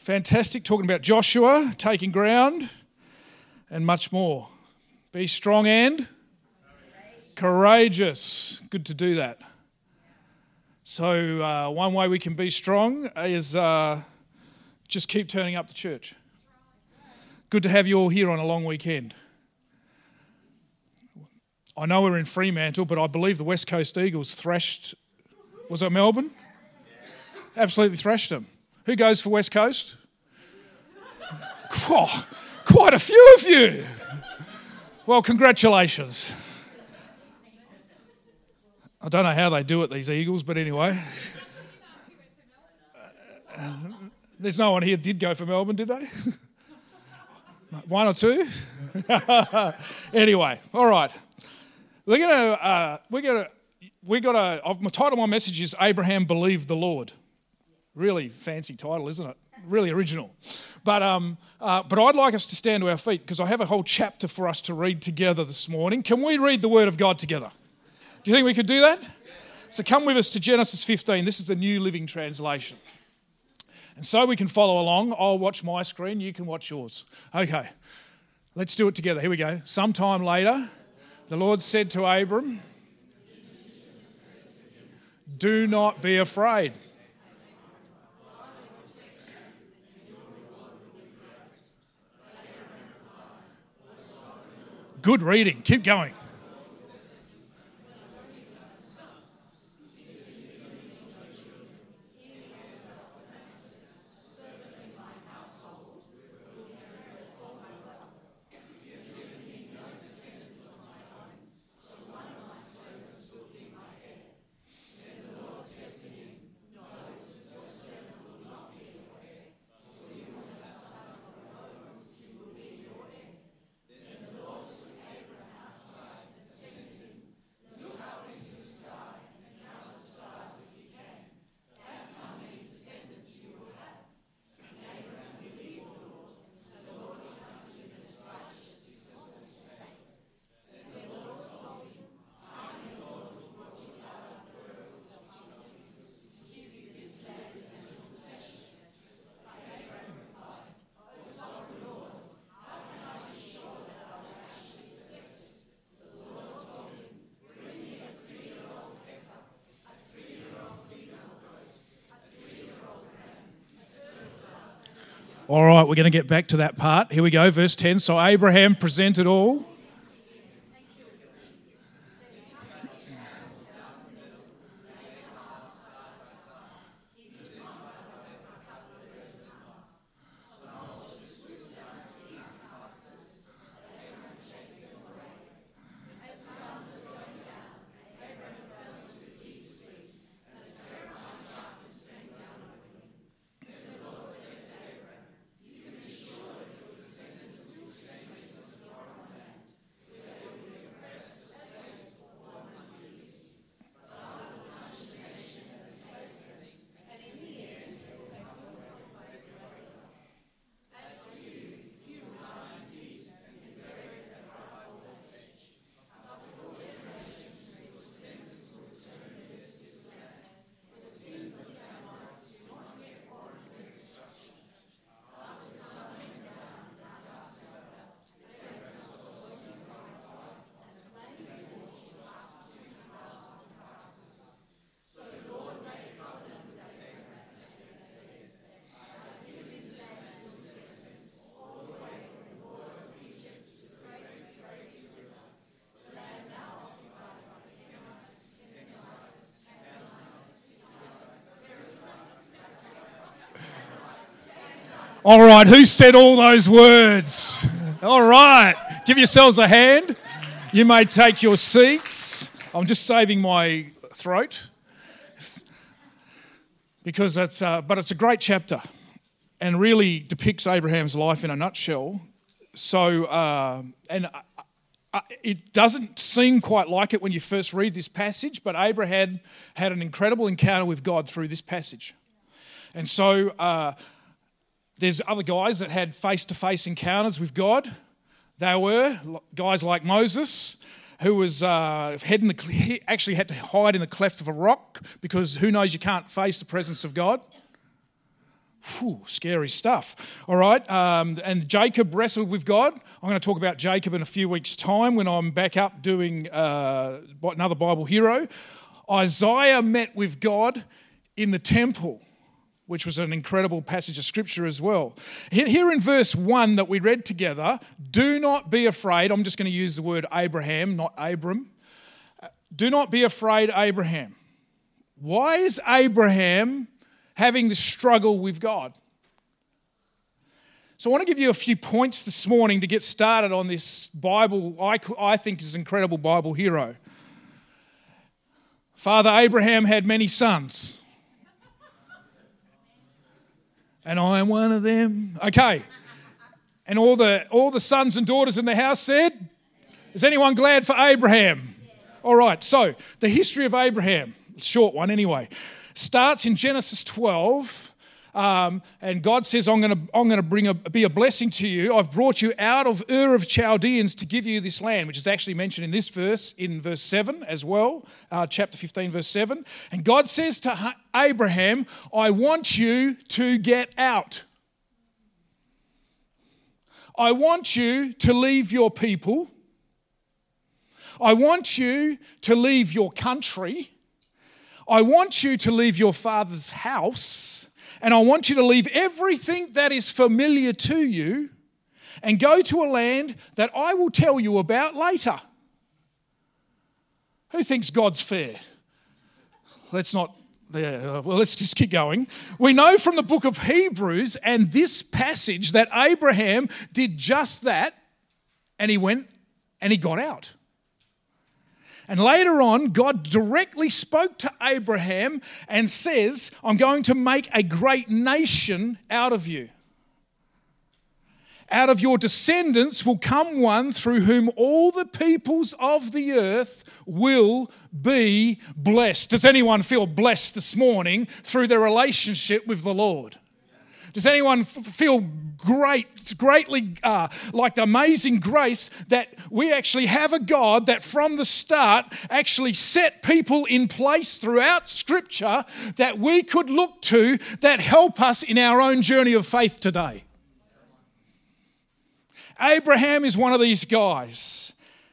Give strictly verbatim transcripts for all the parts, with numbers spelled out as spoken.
Fantastic, talking about Joshua, taking ground, and much more. Be strong and courageous. Good to do that. So uh, one way we can be strong is uh, just keep turning up to church. Good to have you all here on a long weekend. I know we're in Fremantle, but I believe the West Coast Eagles thrashed, was it Melbourne? Absolutely thrashed them. Who goes for West Coast? Oh, quite a few of you. Well, congratulations. I don't know how they do it, these Eagles, but anyway. There's no one here did go for Melbourne, did they? One or two? Anyway, all right. We're gonna, uh, we're gonna, we got a. My title of my message is Abraham Believed the Lord. Really fancy title, isn't it? Really original. But um, uh, but I'd like us to stand to our feet because I have a whole chapter for us to read together this morning. Can we read the Word of God together? Do you think we could do that? So come with us to Genesis fifteen. This is the New Living Translation. And so we can follow along. I'll watch my screen. You can watch yours. Okay. Let's do it together. Here we go. Sometime later, the Lord said to Abram, "Do not be afraid. Good reading. Keep going. All right, we're going to get back to that part. Here we go, verse ten. So Abraham presented all. All right, who said all those words? All right, give yourselves a hand. You may take your seats. I'm just saving my throat because it's, uh, but it's a great chapter and really depicts Abraham's life in a nutshell. So, uh, and uh, it doesn't seem quite like it when you first read this passage, but Abraham had an incredible encounter with God through this passage. And so, uh, there's other guys that had face-to-face encounters with God. They were guys like Moses, who was uh, head in the, he actually had to hide in the cleft of a rock because who knows you can't face the presence of God. Whew, scary stuff. All right. Um, and Jacob wrestled with God. I'm going to talk about Jacob in a few weeks' time when I'm back up doing uh, another Bible hero. Isaiah met with God in the temple, which was an incredible passage of scripture as well. Here in verse one that we read together, do not be afraid. I'm just going to use the word Abraham, not Abram. Do not be afraid, Abraham. Why is Abraham having this struggle with God? So I want to give you a few points this morning to get started on this Bible, I, I think is an incredible Bible hero. Father Abraham had many sons. And I am one of them. Okay. And all the all the sons and daughters in the house said, is anyone glad for Abraham? All right, so the history of Abraham, short one anyway, starts in Genesis twelve, um, and God says, I'm going to I'm going to bring a, be a blessing to you. I've brought you out of Ur of Chaldeans to give you this land, which is actually mentioned in this verse, in verse seven as well, uh, chapter fifteen, verse seven. And God says to Abraham, I want you to get out. I want you to leave your people. I want you to leave your country. I want you to leave your father's house, and I want you to leave everything that is familiar to you and go to a land that I will tell you about later. Who thinks God's fair? Let's not, yeah, well, let's just keep going. We know from the book of Hebrews and this passage that Abraham did just that, and he went and he got out. And later on, God directly spoke to Abraham and says, I'm going to make a great nation out of you. Out of your descendants will come one through whom all the peoples of the earth will be blessed. Does anyone feel blessed this morning through their relationship with the Lord? Does anyone f- feel great, greatly uh, like the amazing grace that we actually have a God that from the start actually set people in place throughout Scripture that we could look to that help us in our own journey of faith today? Abraham is one of these guys.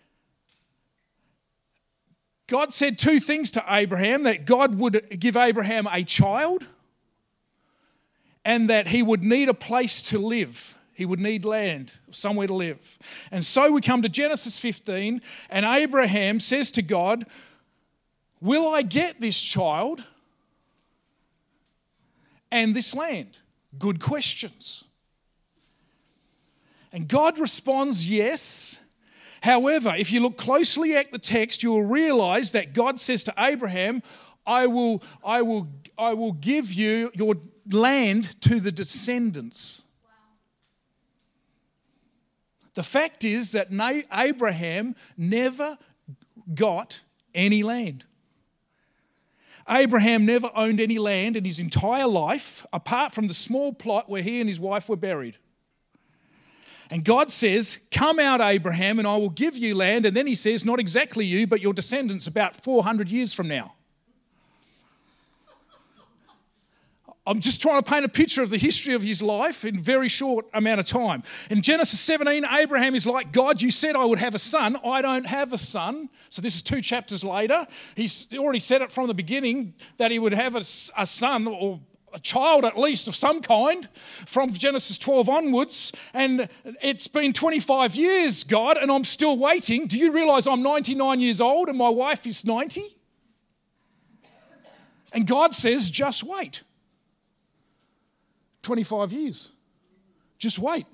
God said two things to Abraham, that God would give Abraham a child, and that he would need a place to live. He would need land, somewhere to live. And so we come to Genesis fifteen, and Abraham says to God, will I get this child and this land? Good questions. And God responds, yes. However, if you look closely at the text, you will realize that God says to Abraham, I will, I will, I will give you your land to the descendants. Wow. The fact is that Abraham never got any land. Abraham never owned any land in his entire life, apart from the small plot where he and his wife were buried. And God says, come out, Abraham, and I will give you land. And then he says, not exactly you, but your descendants about four hundred years from now. I'm just trying to paint a picture of the history of his life in a very short amount of time. In Genesis seventeen, Abraham is like, God, you said I would have a son. I don't have a son. So this is two chapters later. He's already said it from the beginning that he would have a, a son, or a child at least of some kind, from Genesis twelve onwards. And it's been twenty-five years, God, and I'm still waiting. Do you realise I'm ninety-nine years old and my wife is ninety? And God says, just wait. twenty-five years. Just wait.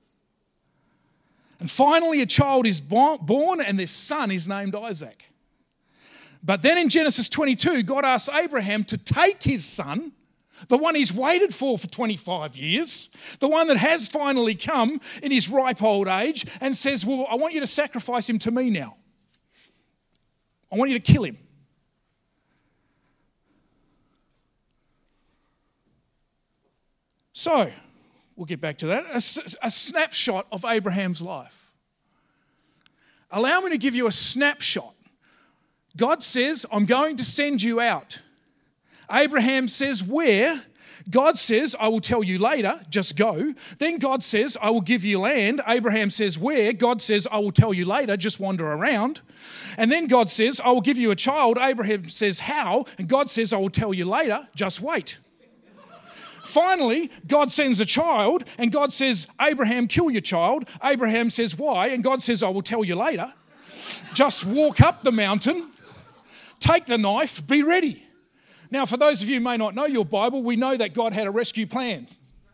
And finally a child is born, and this son is named Isaac. But then in Genesis twenty-two, God asks Abraham to take his son, the one he's waited for for twenty-five years, the one that has finally come in his ripe old age, and says, well, I want you to sacrifice him to me now. I want you to kill him. So, we'll get back to that. A, a snapshot of Abraham's life. Allow me to give you a snapshot. God says, I'm going to send you out. Abraham says, where? God says, I will tell you later, just go. Then God says, I will give you land. Abraham says, where? God says, I will tell you later, just wander around. And then God says, I will give you a child. Abraham says, how? And God says, I will tell you later, just wait. Finally, God sends a child, and God says, Abraham, kill your child. Abraham says, why? And God says, I will tell you later. Just walk up the mountain, take the knife, be ready. Now, for those of you who may not know your Bible, we know that God had a rescue plan.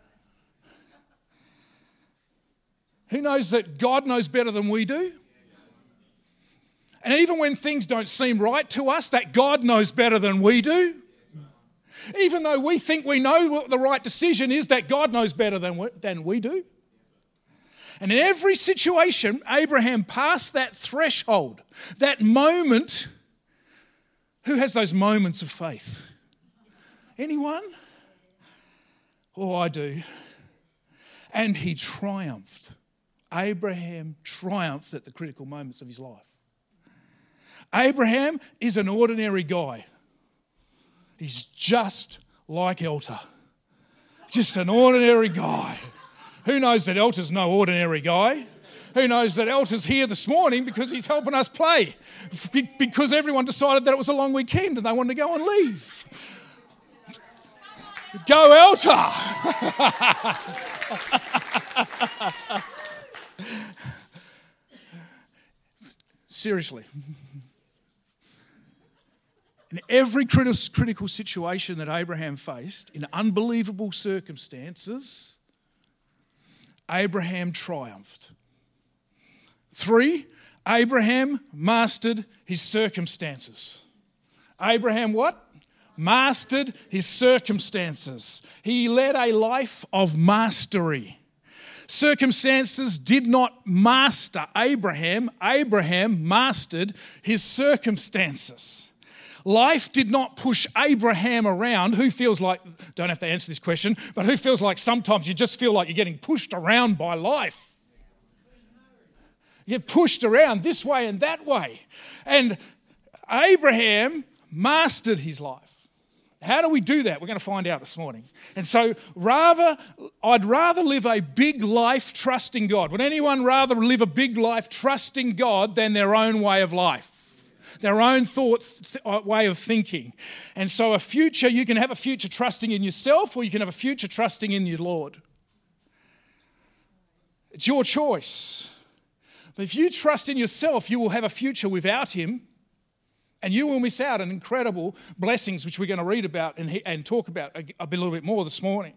Who knows that God knows better than we do? And even when things don't seem right to us, that God knows better than we do. Even though we think we know what the right decision is, that God knows better than we, than we do. And in every situation, Abraham passed that threshold, that moment. Who has those moments of faith? Anyone? Oh, I do. And he triumphed. Abraham triumphed at the critical moments of his life. Abraham is an ordinary guy. He's just like Elta. Just an ordinary guy. Who knows that Elta's no ordinary guy? Who knows that Elta's here this morning because he's helping us play? Be- because everyone decided that it was a long weekend and they wanted to go and leave. Go Elta! Seriously. In every critical situation that Abraham faced, in unbelievable circumstances, Abraham triumphed. Three, Abraham mastered his circumstances. Abraham what? Mastered his circumstances. He led a life of mastery. Circumstances did not master Abraham. Abraham mastered his circumstances. Life did not push Abraham around. Who feels like, don't have to answer this question, but who feels like sometimes you just feel like you're getting pushed around by life? You're pushed around this way and that way. And Abraham mastered his life. How do we do that? We're going to find out this morning. And so rather, I'd rather live a big life trusting God. Would anyone rather live a big life trusting God than their own way of life? Their own thought, th- way of thinking. And so a future, you can have a future trusting in yourself or you can have a future trusting in your Lord. It's your choice. But if you trust in yourself, you will have a future without him and you will miss out on incredible blessings, which we're going to read about and, and talk about a, a little bit more this morning.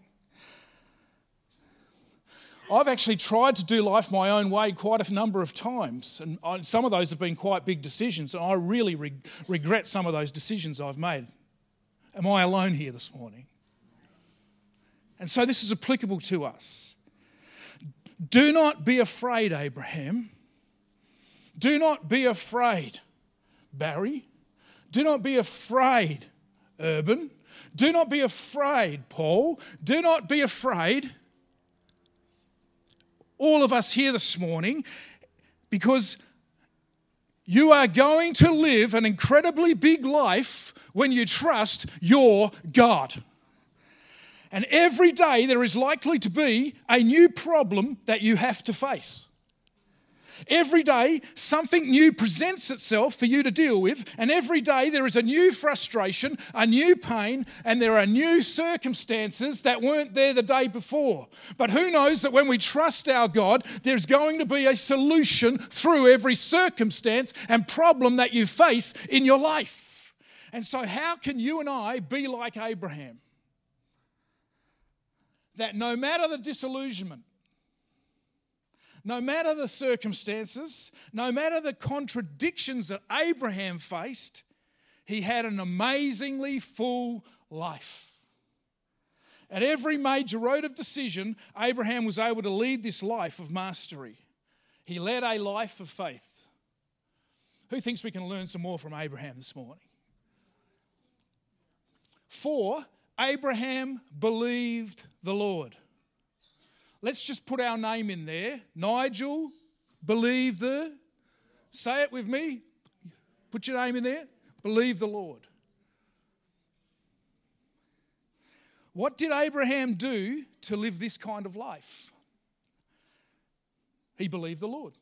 I've actually tried to do life my own way quite a number of times, and I, some of those have been quite big decisions, and I really re- regret some of those decisions I've made. Am I alone here this morning? And so this is applicable to us. Do not be afraid, Abraham. Do not be afraid, Barry. Do not be afraid, Urban. Do not be afraid, Paul. Do not be afraid, all of us here this morning, because you are going to live an incredibly big life when you trust your God. And every day there is likely to be a new problem that you have to face. Every day something new presents itself for you to deal with, and every day there is a new frustration, a new pain, and there are new circumstances that weren't there the day before. But who knows that when we trust our God, there's going to be a solution through every circumstance and problem that you face in your life. And so how can you and I be like Abraham? That no matter the disillusionment, no matter the circumstances, no matter the contradictions that Abraham faced, he had an amazingly full life. At every major road of decision, Abraham was able to lead this life of mastery. He led a life of faith. Who thinks we can learn some more from Abraham this morning? Four, Abraham believed the Lord. Let's just put our name in there. Nigel, believe the... Say it with me. Put your name in there. Believe the Lord. What did Abraham do to live this kind of life? He believed the Lord.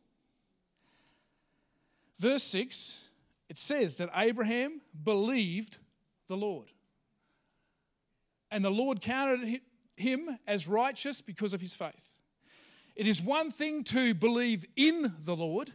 Verse six, it says that Abraham believed the Lord. And the Lord counted him as righteous because of his faith. It is one thing to believe in the Lord,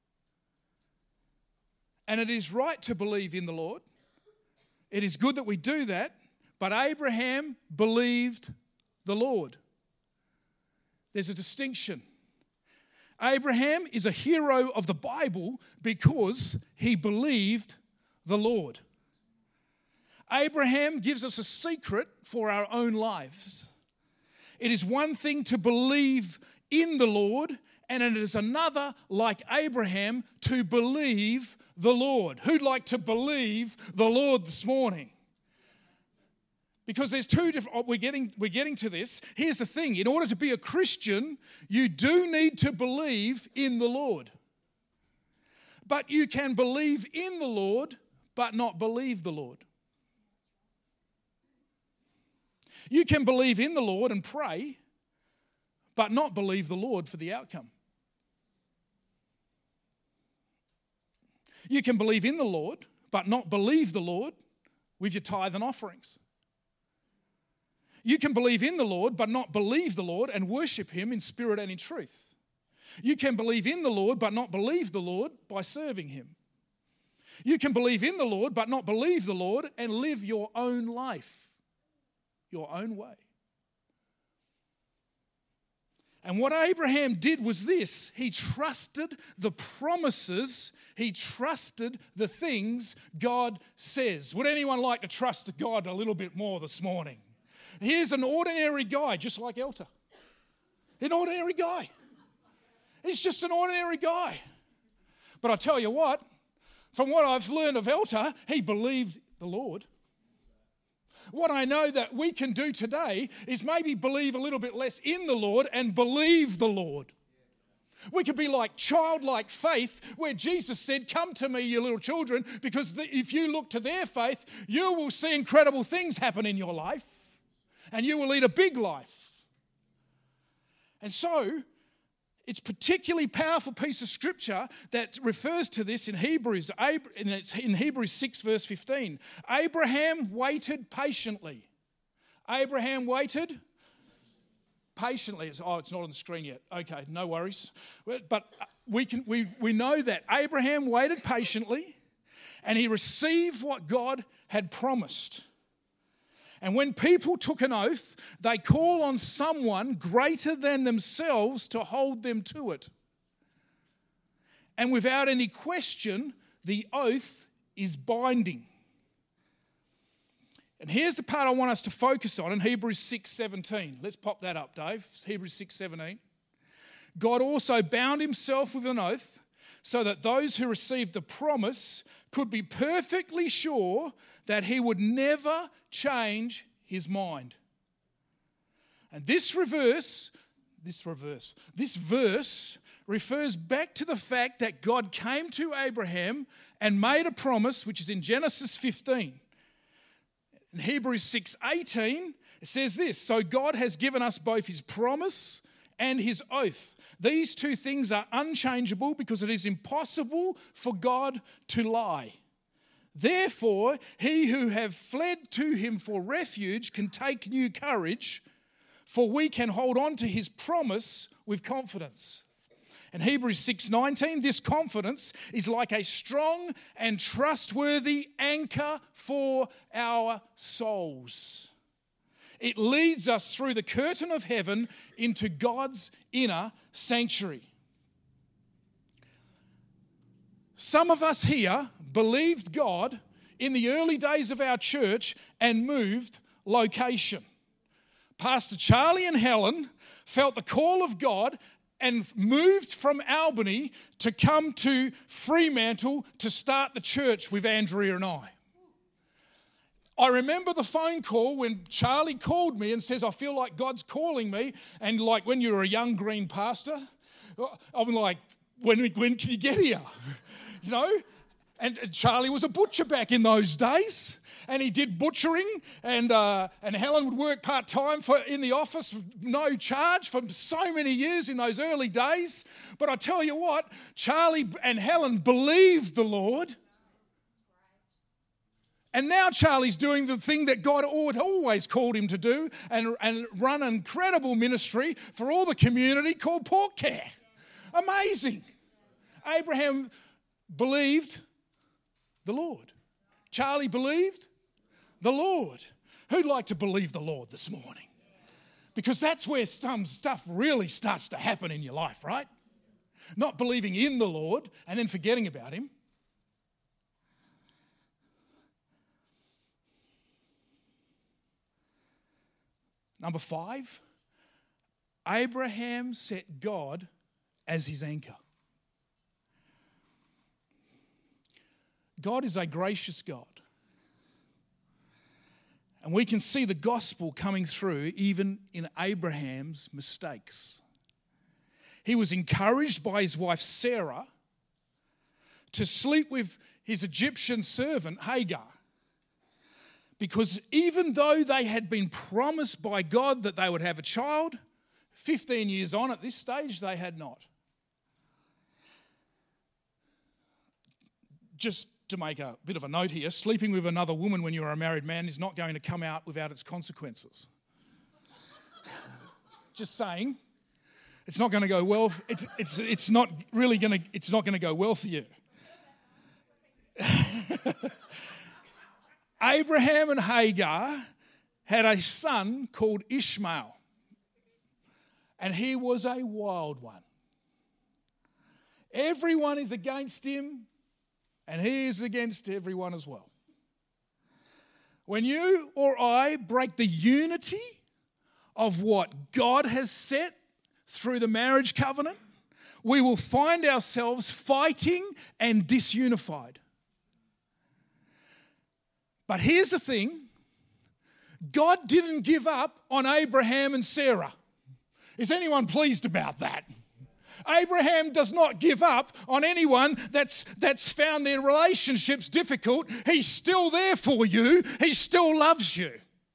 and it is right to believe in the Lord. It is good that we do that, but Abraham believed the Lord. There's a distinction. Abraham is a hero of the Bible because he believed the Lord. Abraham gives us a secret for our own lives. It is one thing to believe in the Lord, and it is another, like Abraham, to believe the Lord. Who'd like to believe the Lord this morning? Because there's two different, we're getting, we're getting to this. Here's the thing, in order to be a Christian, you do need to believe in the Lord. But you can believe in the Lord, but not believe the Lord. You can believe in the Lord and pray, but not believe the Lord for the outcome. You can believe in the Lord, but not believe the Lord with your tithe and offerings. You can believe in the Lord, but not believe the Lord and worship him in spirit and in truth. You can believe in the Lord, but not believe the Lord by serving him. You can believe in the Lord, but not believe the Lord and live your own life, your own way. And what Abraham did was this: he trusted the promises, he trusted the things God says. Would anyone like to trust God a little bit more this morning? Here's an ordinary guy, just like Elta. An ordinary guy. He's just an ordinary guy. But I tell you what, from what I've learned of Elta, he believed the Lord. What I know that we can do today is maybe believe a little bit less in the Lord and believe the Lord. We could be like childlike faith, where Jesus said, "Come to me, you little children, because if you look to their faith, you will see incredible things happen in your life. And you will lead a big life." And so, it's a particularly powerful piece of scripture that refers to this in Hebrews, and it's in Hebrews six verse fifteen. Abraham waited patiently. Abraham waited patiently. Oh, it's not on the screen yet. Okay, no worries. But we can we, we know that Abraham waited patiently, and he received what God had promised. And when people took an oath, they call on someone greater than themselves to hold them to it. And without any question, the oath is binding. And here's the part I want us to focus on in Hebrews six seventeen. Let's pop that up, Dave. Hebrews six seventeen. God also bound himself with an oath so that those who received the promise could be perfectly sure that he would never change his mind. And this reverse, this reverse, this verse refers back to the fact that God came to Abraham and made a promise, which is in Genesis fifteen. In Hebrews six eighteen, it says this: "So God has given us both his promise and his oath. These two things are unchangeable because it is impossible for God to lie. Therefore, he who have fled to him for refuge can take new courage, for we can hold on to his promise with confidence." In Hebrews six nineteen, this confidence is like a strong and trustworthy anchor for our souls. It leads us through the curtain of heaven into God's inner sanctuary. Some of us here believed God in the early days of our church and moved location. Pastor Charlie and Helen felt the call of God and moved from Albany to come to Fremantle to start the church with Andrea and I. I remember the phone call when Charlie called me and says, "I feel like God's calling me." And like when you're a young green pastor, I'm like, when, when can you get here? You know? And Charlie was a butcher back in those days, and he did butchering, and uh, and Helen would work part-time for in the office, no charge, for so many years in those early days. But I tell you what, Charlie and Helen believed the Lord. And now Charlie's doing the thing that God always called him to do, and, and run an incredible ministry for all the community called Pork Care. Amazing. Abraham believed the Lord. Charlie believed the Lord. Who'd like to believe the Lord this morning? Because that's where some stuff really starts to happen in your life, right? Not believing in the Lord and then forgetting about him. Number five, Abraham set God as his anchor. God is a gracious God. And we can see the gospel coming through even in Abraham's mistakes. He was encouraged by his wife Sarah to sleep with his Egyptian servant Hagar. Because even though they had been promised by God that they would have a child, fifteen years on at this stage, they had not. Just to make a bit of a note here, sleeping with another woman when you're a married man is not going to come out without its consequences. Just saying, it's not going to go well. It's it's it's not really going to it's not going to go well for you. Abraham and Hagar had a son called Ishmael, and he was a wild one. Everyone is against him, and he is against everyone as well. When you or I break the unity of what God has set through the marriage covenant, we will find ourselves fighting and disunified. But here's the thing, God didn't give up on Abraham and Sarah. Is anyone pleased about that? Abraham does not give up on anyone that's, that's found their relationships difficult. He's still there for you. He still loves you.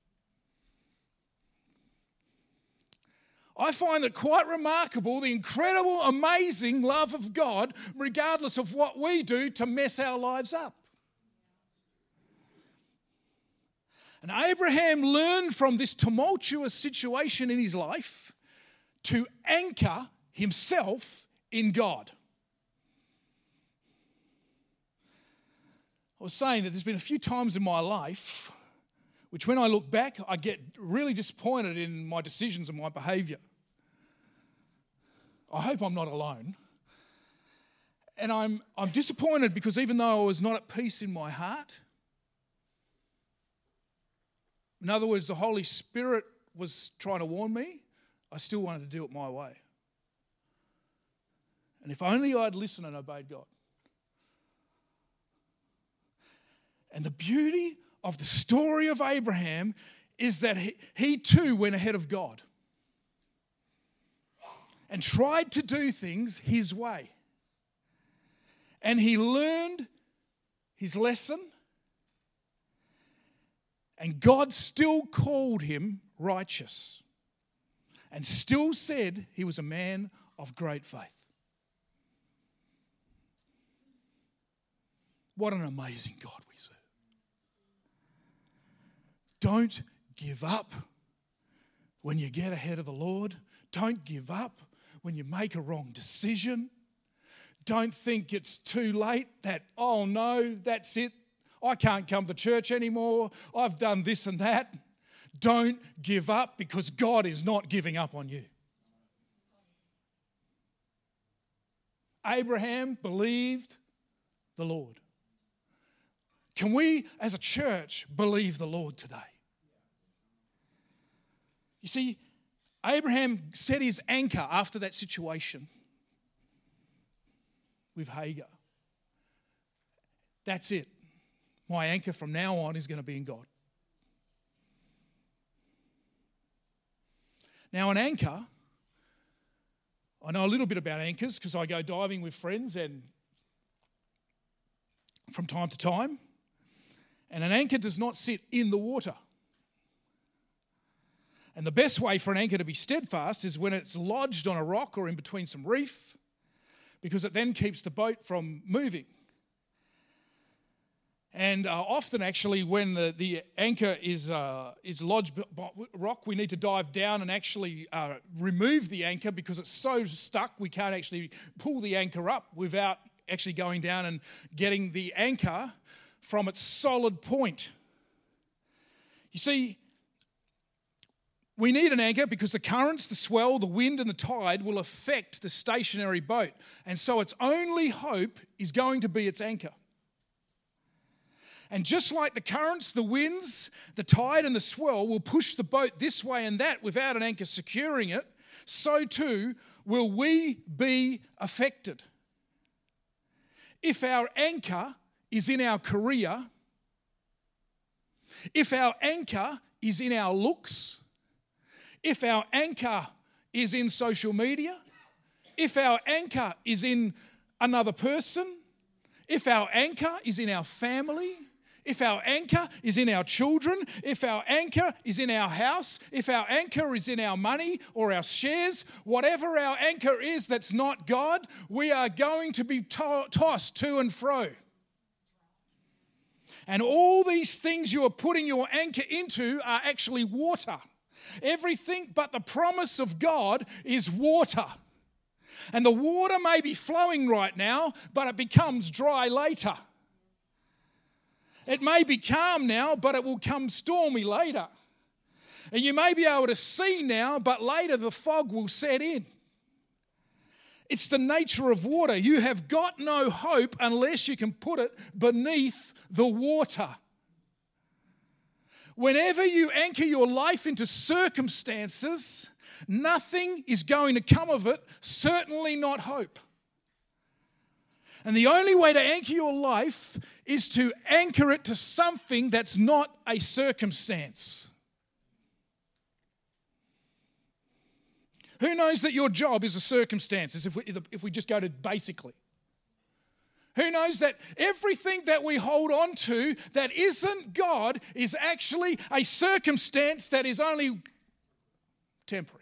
I find it quite remarkable, the incredible, amazing love of God, regardless of what we do to mess our lives up. And Abraham learned from this tumultuous situation in his life to anchor himself in God. I was saying that there's been a few times in my life which when I look back, I get really disappointed in my decisions and my behaviour. I hope I'm not alone. And I'm, I'm disappointed because even though I was not at peace in my heart, in other words, the Holy Spirit was trying to warn me, I still wanted to do it my way. And if only I'd listened and obeyed God. And the beauty of the story of Abraham is that he, he too went ahead of God and tried to do things his way. And he learned his lesson, and God still called him righteous and still said he was a man of great faith. What an amazing God we serve. Don't give up when you get ahead of the Lord. Don't give up when you make a wrong decision. Don't think it's too late that, oh no, that's it. I can't come to church anymore. I've done this and that. Don't give up because God is not giving up on you. Abraham believed the Lord. Can we as a church believe the Lord today? You see, Abraham set his anchor after that situation with Hagar. That's it. My anchor from now on is going to be in God. Now, an anchor, I know a little bit about anchors because I go diving with friends, and from time to time. And an anchor does not sit in the water. And the best way for an anchor to be steadfast is when it's lodged on a rock or in between some reef, because it then keeps the boat from moving. And uh, often, actually, when the, the anchor is uh, is lodged by rock, we need to dive down and actually uh, remove the anchor because it's so stuck we can't actually pull the anchor up without actually going down and getting the anchor from its solid point. You see, we need an anchor because the currents, the swell, the wind and the tide will affect the stationary boat. And so its only hope is going to be its anchor. And just like the currents, the winds, the tide and the swell will push the boat this way and that without an anchor securing it, so too will we be affected. If our anchor is in our career, if our anchor is in our looks, if our anchor is in social media, if our anchor is in another person, if our anchor is in our family, if our anchor is in our children, if our anchor is in our house, if our anchor is in our money or our shares, whatever our anchor is that's not God, we are going to be to- tossed to and fro. And all these things you are putting your anchor into are actually water. Everything but the promise of God is water. And the water may be flowing right now, but it becomes dry later. It may be calm now, but it will come stormy later. And you may be able to see now, but later the fog will set in. It's the nature of water. You have got no hope unless you can put it beneath the water. Whenever you anchor your life into circumstances, nothing is going to come of it, certainly not hope. And the only way to anchor your life is to anchor it to something that's not a circumstance. Who knows that your job is a circumstance, if we, if we just go to basically? Who knows that everything that we hold on to that isn't God is actually a circumstance that is only temporary?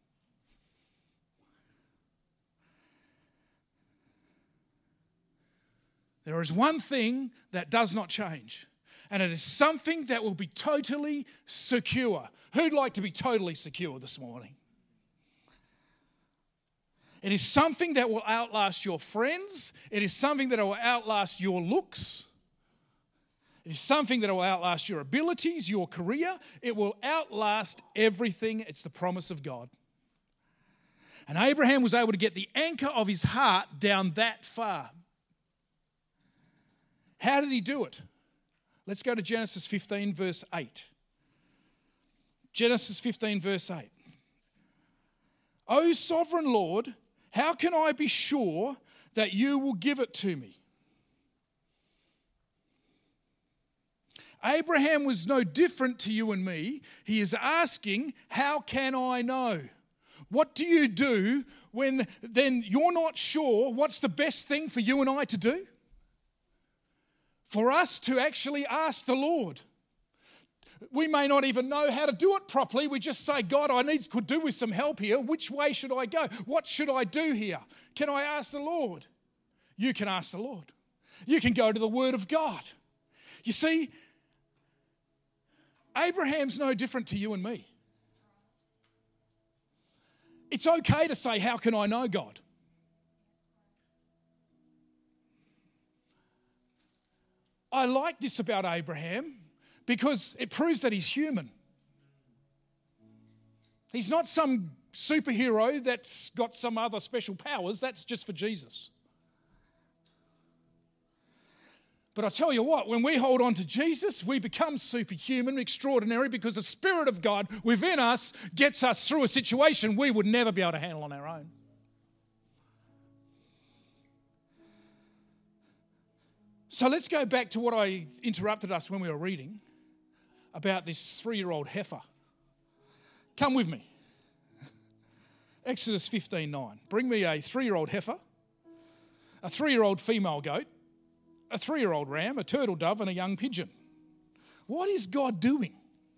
There is one thing that does not change, and it is something that will be totally secure. Who'd like to be totally secure this morning? It is something that will outlast your friends. It is something that will outlast your looks. It is something that will outlast your abilities, your career. It will outlast everything. It's the promise of God. And Abraham was able to get the anchor of his heart down that far. How did he do it? Let's go to Genesis fifteen, verse eight. Genesis fifteen, verse eight. O sovereign Lord, how can I be sure that you will give it to me? Abraham was no different to you and me. He is asking, how can I know? What do you do when then you're not sure what's the best thing for you and I to do? For us to actually ask the Lord. We may not even know how to do it properly. We just say, God, I need could do with some help here. Which way should I go? What should I do here? Can I ask the Lord? You can ask the Lord. You can go to the Word of God. You see, Abraham's no different to you and me. It's okay to say, how can I know God? I like this about Abraham because it proves that he's human. He's not some superhero that's got some other special powers. That's just for Jesus. But I tell you what, when we hold on to Jesus, we become superhuman, extraordinary, because the Spirit of God within us gets us through a situation we would never be able to handle on our own. So let's go back to what I interrupted us when we were reading about this three-year-old heifer. Come with me. Exodus fifteen nine. Bring me a three-year-old heifer, a three-year-old female goat, a three-year-old ram, a turtle dove, and a young pigeon. What is God doing?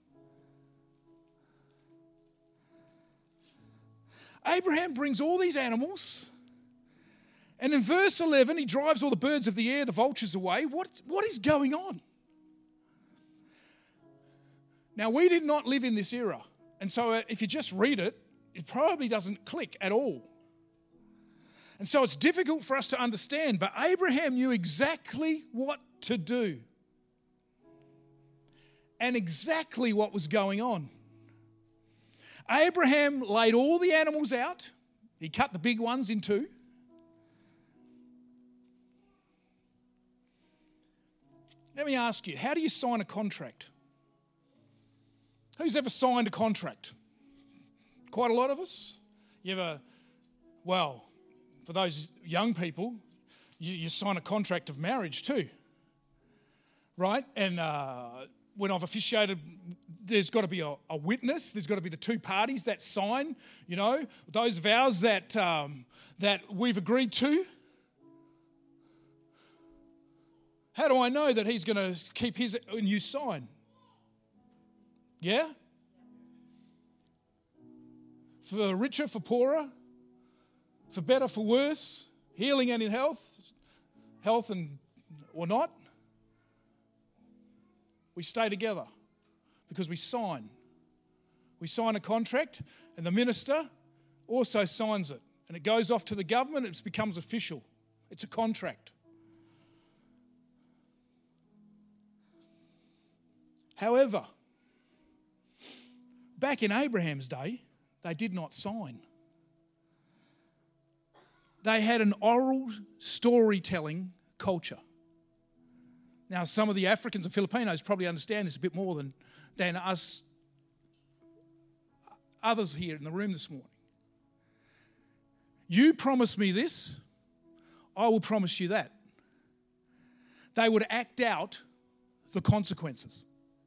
Abraham brings all these animals, and in verse eleven, he drives all the birds of the air, the vultures away. What, what is going on? Now, we did not live in this era, and so if you just read it, it probably doesn't click at all. And so it's difficult for us to understand, but Abraham knew exactly what to do and exactly what was going on. Abraham laid all the animals out. He cut the big ones in two. Let me ask you, how do you sign a contract? Who's ever signed a contract? Quite a lot of us. You ever, well, for those young people, you, you sign a contract of marriage too, right? And uh, when I've officiated, there's got to be a, a witness. There's got to be the two parties that sign, you know, those vows that um, that we've agreed to. How do I know that he's going to keep his and you sign? Yeah? For richer, for poorer, for better, for worse, healing and in health, health and or not. We stay together because we sign. We sign a contract, and the minister also signs it. And it goes off to the government, it becomes official. It's a contract. However, back in Abraham's day, they did not sign. They had an oral storytelling culture. Now, some of the Africans and Filipinos probably understand this a bit more than, than us others here in the room this morning. You promise me this, I will promise you that. They would act out the consequences.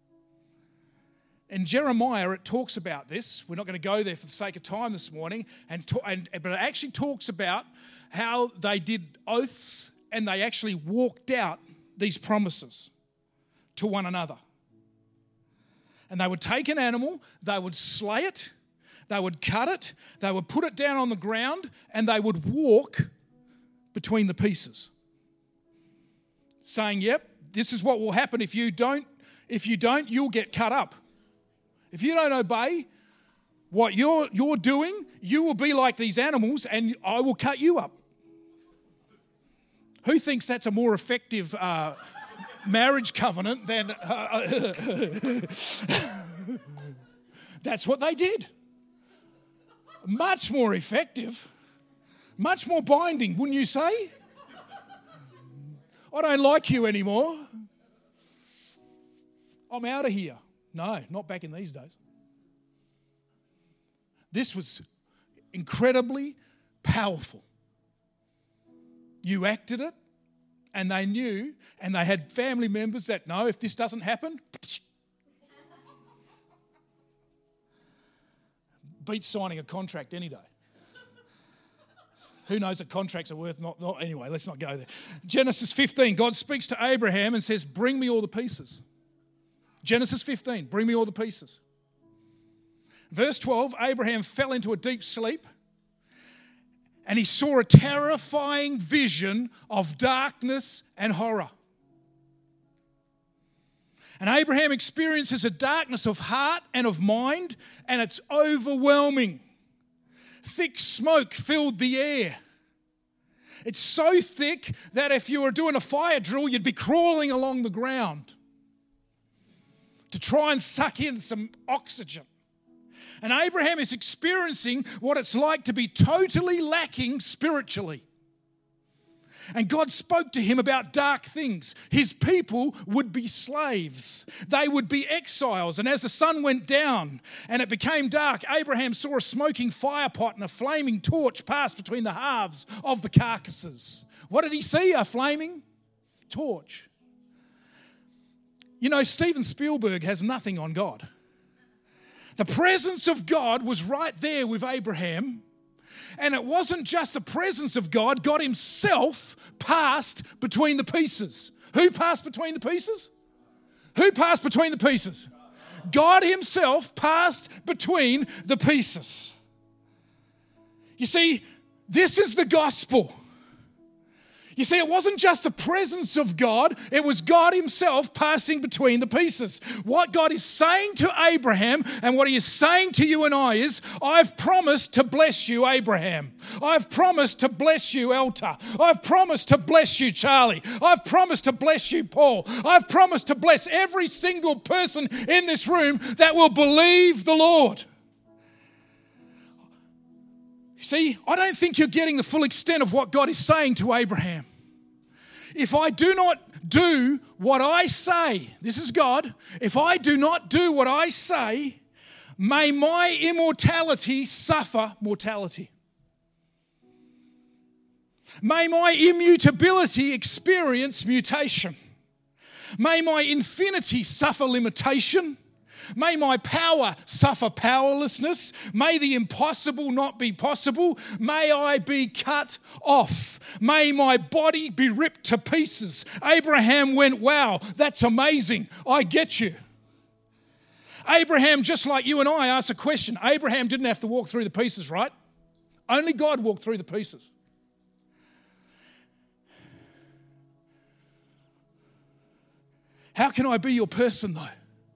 In Jeremiah, it talks about this. We're not going to go there for the sake of time this morning, and, to, and but it actually talks about how they did oaths and they actually walked out these promises to one another. And they would take an animal, they would slay it, they would cut it, they would put it down on the ground, and they would walk between the pieces, saying, "Yep, this is what will happen if you don't. If you don't, you'll get cut up. If you don't obey what you're, you're doing, you will be like these animals and I will cut you up." Who thinks that's a more effective uh, marriage covenant than... Uh, that's what they did. Much more effective. Much more binding, wouldn't you say? I don't like you anymore. I'm out of here. No, not back in these days. This was incredibly powerful. You acted it, and they knew, and they had family members that know if this doesn't happen, beats signing a contract any day. Who knows that contracts are worth not, not anyway, let's not go there. Genesis fifteen, God speaks to Abraham and says, "Bring me all the pieces." Genesis fifteen, bring me all the pieces. Verse twelve, Abraham fell into a deep sleep and he saw a terrifying vision of darkness and horror. And Abraham experiences a darkness of heart and of mind, and it's overwhelming. Thick smoke filled the air. It's so thick that if you were doing a fire drill, you'd be crawling along the ground to try and suck in some oxygen. And Abraham is experiencing what it's like to be totally lacking spiritually. And God spoke to him about dark things. His people would be slaves. They would be exiles. And as the sun went down and it became dark, Abraham saw a smoking fire pot and a flaming torch pass between the halves of the carcasses. What did he see? A flaming torch. You know, Steven Spielberg has nothing on God. The presence of God was right there with Abraham, And it wasn't just the presence of God. God himself passed between the pieces. Who passed between the pieces? Who passed between the pieces? God himself passed between the pieces. You see, this is the gospel. You see, it wasn't just the presence of God, it was God himself passing between the pieces. What God is saying to Abraham and what he is saying to you and I is, I've promised to bless you, Abraham. I've promised to bless you, Elta. I've promised to bless you, Charlie. I've promised to bless you, Paul. I've promised to bless every single person in this room that will believe the Lord. See, I don't think you're getting the full extent of what God is saying to Abraham. If I do not do what I say, this is God, if I do not do what I say, may my immortality suffer mortality. May my immutability experience mutation. May my infinity suffer limitation. May my power suffer powerlessness. May the impossible not be possible. May I be cut off. May my body be ripped to pieces. Abraham went, wow, that's amazing. I get you. Abraham, just like you and I, asked a question. Abraham didn't have to walk through the pieces, right? Only God walked through the pieces. How can I be your person, though?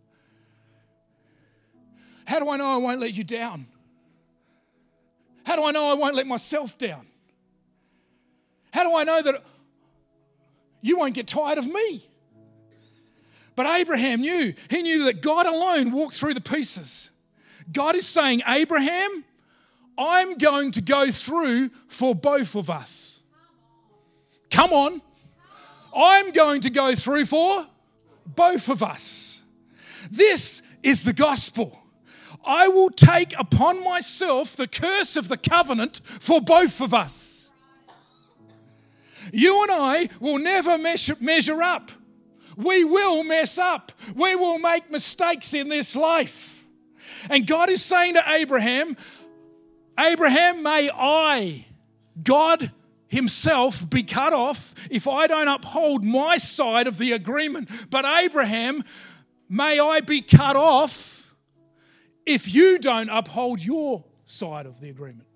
How do I know I won't let you down? How do I know I won't let myself down? How do I know that you won't get tired of me? But Abraham knew. He knew that God alone walked through the pieces. God is saying, Abraham, I'm going to go through for both of us. Come on. I'm going to go through for both of us. This is the gospel. I will take upon myself the curse of the covenant for both of us. You and I will never measure, measure up. We will mess up. We will make mistakes in this life. And God is saying to Abraham, Abraham, may I, God himself, be cut off if I don't uphold my side of the agreement. But Abraham, may I be cut off if you don't uphold your side of the agreement.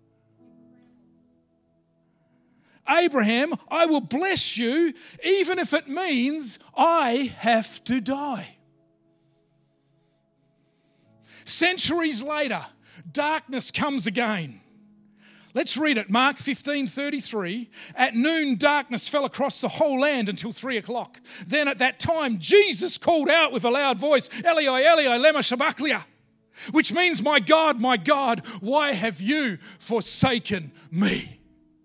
Abraham, I will bless you even if it means I have to die. Centuries later, darkness comes again. Let's read it. Mark fifteen thirty-three. At noon, darkness fell across the whole land until three o'clock. Then at that time, Jesus called out with a loud voice, Eli, Eli, lema sabachthani, which means, my God, my God, why have you forsaken me?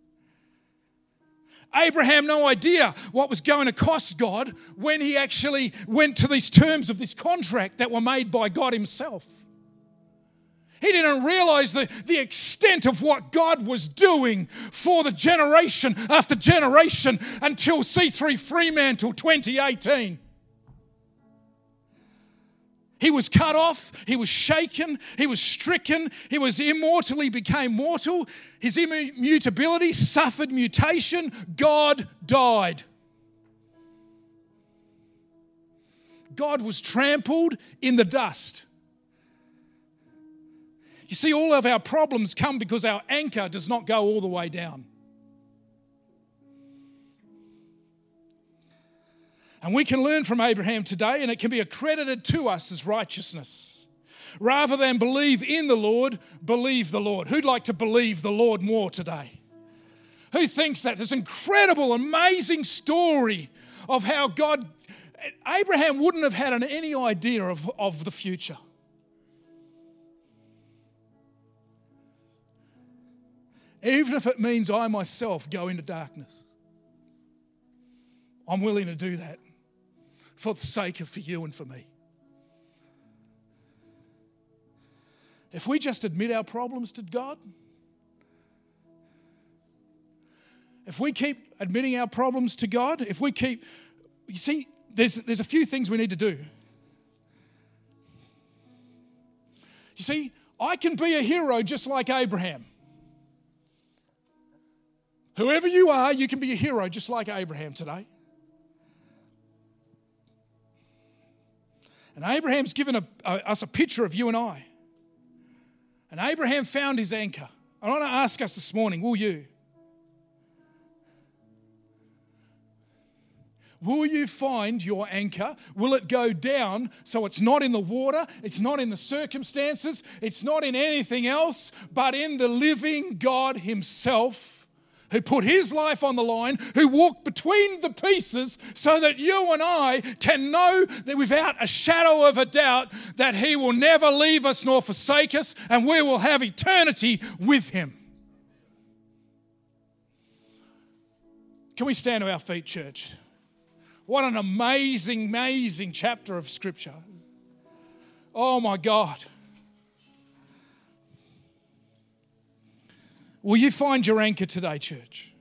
Abraham, no idea what was going to cost God when he actually went to these terms of this contract that were made by God himself. He didn't realize the, the extent of what God was doing for the generation after generation until C three Fremantle twenty eighteen. He was cut off, he was shaken, he was stricken, he was immortally became mortal. His immutability suffered mutation. God died. God was trampled in the dust. You see, all of our problems come because our anchor does not go all the way down. And we can learn from Abraham today, and it can be accredited to us as righteousness. Rather than believe in the Lord, believe the Lord. Who'd like to believe the Lord more today? Who thinks that? This incredible, amazing story of how God... Abraham wouldn't have had any idea of, of the future. Even if it means I myself go into darkness, I'm willing to do that for the sake of for you and for me. If we just admit our problems to God, if we keep admitting our problems to God, if we keep, you see, there's, there's a few things we need to do. You see, I can be a hero just like Abraham. Whoever you are, you can be a hero just like Abraham today. And Abraham's given a, a, us a picture of you and I. And Abraham found his anchor. I want to ask us this morning, will you? Will you find your anchor? Will it go down so it's not in the water, it's not in the circumstances, it's not in anything else, but in the living God himself, who put his life on the line, who walked between the pieces so that you and I can know that without a shadow of a doubt that he will never leave us nor forsake us, and we will have eternity with him. Can we stand to our feet, church? What an amazing, amazing chapter of Scripture. Oh my God. Will you find your anchor today, church?